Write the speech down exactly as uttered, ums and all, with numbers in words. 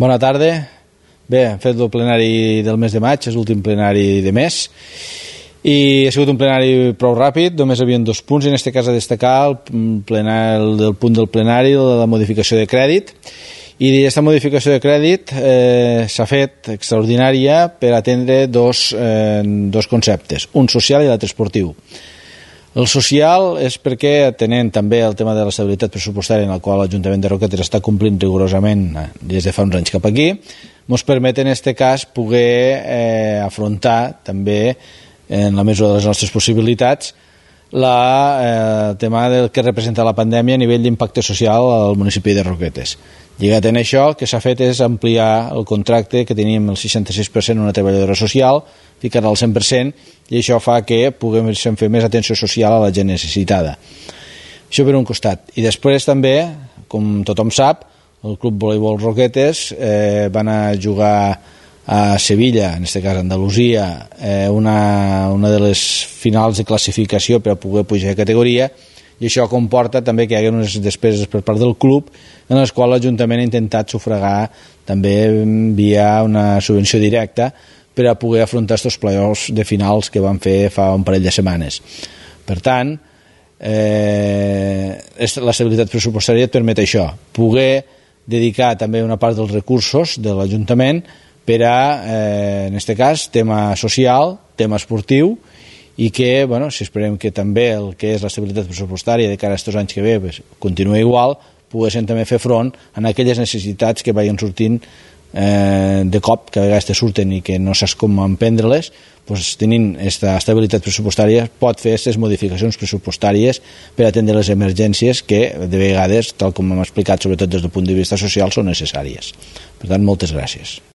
Bona tarda. Bé, hem fet el plenari del mes de maig, és l'últim plenari de mes, i ha sigut un plenari prou ràpid, només hi havia dos punts, en aquest cas a destacar el, plenari, el punt del plenari de la modificació de crèdit, i aquesta modificació de crèdit eh, s'ha fet extraordinària per atendre dos, eh, dos conceptes, un social i l'altre esportiu. El social és perquè, atenent també el tema de l'estabilitat pressupostària en el qual l'Ajuntament de Roquetes està complint rigorosament des de fa uns anys cap aquí, ens permet en aquest cas poder eh, afrontar també, en la mesura de les nostres possibilitats, la, eh, el tema del que representa la pandèmia a nivell d'impacte social al municipi de Roquetes. Lligat en això, el que s'ha fet és ampliar el contracte que teníem el seixanta-sis per cent una treballadora social, ficar-la al cent per cent, i això fa que puguem fer més atenció social a la gent necessitada. Això per un costat. I després també, com tothom sap, el Club Voleibol Roquetes eh, van a jugar a Sevilla, en aquest cas a Andalusia, eh, una, una de les finals de classificació per a poder pujar de categoria, i això comporta també que hi hagi unes despeses per part del club en les quals l'Ajuntament ha intentat sufragar també via una subvenció directa per a poder afrontar aquests playoffs de finals que van fer fa un parell de setmanes. Per tant, eh, l'estabilitat pressupostària et permet això, poder dedicar també una part dels recursos de l'Ajuntament per a, eh, en aquest cas, tema social, tema esportiu, i que, bueno, si esperem que també el que és l'estabilitat pressupostària de cara a aquests anys que ve pues, continua igual, poguessin també fer front a aquelles necessitats que vagin sortint eh, de cop, que a vegades te surten i que no saps com emprendre-les, pues, tenint aquesta estabilitat pressupostària pot fer aquestes modificacions pressupostàries per atendre les emergències que de vegades, tal com hem explicat, sobretot des del punt de vista social, són necessàries. Per tant, moltes gràcies.